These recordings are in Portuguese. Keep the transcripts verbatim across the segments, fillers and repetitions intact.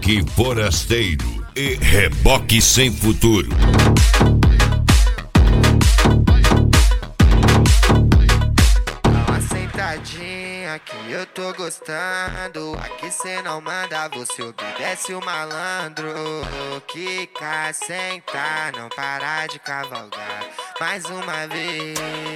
Rock Forasteiro e Reboque Sem Futuro. Dá uma sentadinha que eu tô gostando. Aqui cê não manda, você obedece o malandro. Quica, sentar, não parar de cavalgar. Mais uma vez.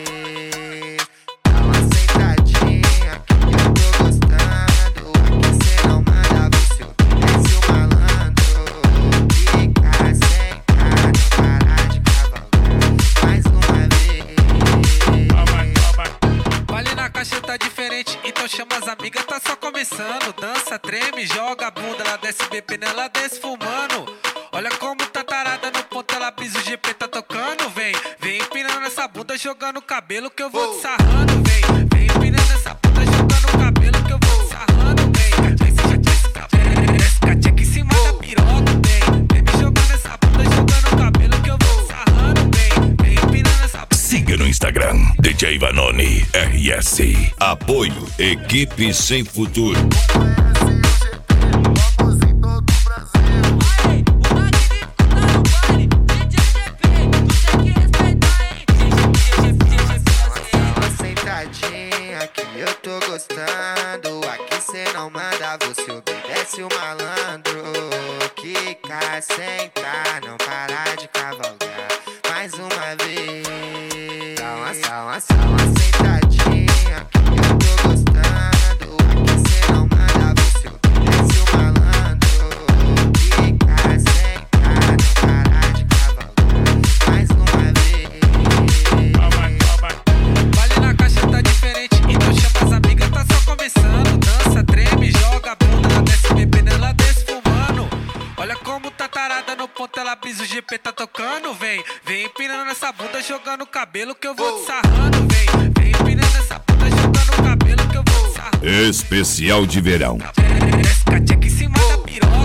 Dá uma sentadinha que eu tô gostando. Aqui cê não manda, você obedece o malandro. Quica, sentar, não parar de cavalgar. Mais uma vez. Vale na caixa tá diferente, então chama as amigas, tá só começando. Dança, treme, joga a bunda, ela desce bebendo, ela desce fumando. Olha como tá tarada no ponto, ela brisa, o G P tá tocando. Vem, vem empinando essa bunda, jogando o cabelo que eu vou te sarrando. Vem, vem empinando essa bunda, jogando o cabelo que eu vou te sarrando. Vem, vem, você já desce cacheca em cima da piroca. Vem, vem me jogando essa bunda, jogando o cabelo que eu vou te sarrando. Vem, vem empinando essa bunda. Siga no Instagram, D J Vanoni R S. Apoio Equipe Sem Futuro. Que eu tô gostando, aqui cê não manda, você obedece o malandro. Quica, sentar, não parar de cavalgar. Mais uma vez. Dá uma, dá uma, dá uma sentadinha que eu tô gostando. Aqui cê não manda, você obedece o malandro. Quica, sentar, não parar de cavalgar. Mais uma vez. Vale na caixa tá diferente, então chama as amigas, tá só começando. Dança, treme, joga a bunda, ela desce bebendo, ela desce fumando. Olha como tá tarada no ponto, ela brisa, o G P tá tocando. Vem, vem empinando essa bunda, jogando o cabelo que eu vou te sarrando. Vem, vem empinando essa bunda, jogando o cabelo que eu vou te sarrando. Especial de verão. Desce cacheca em cima da piroca.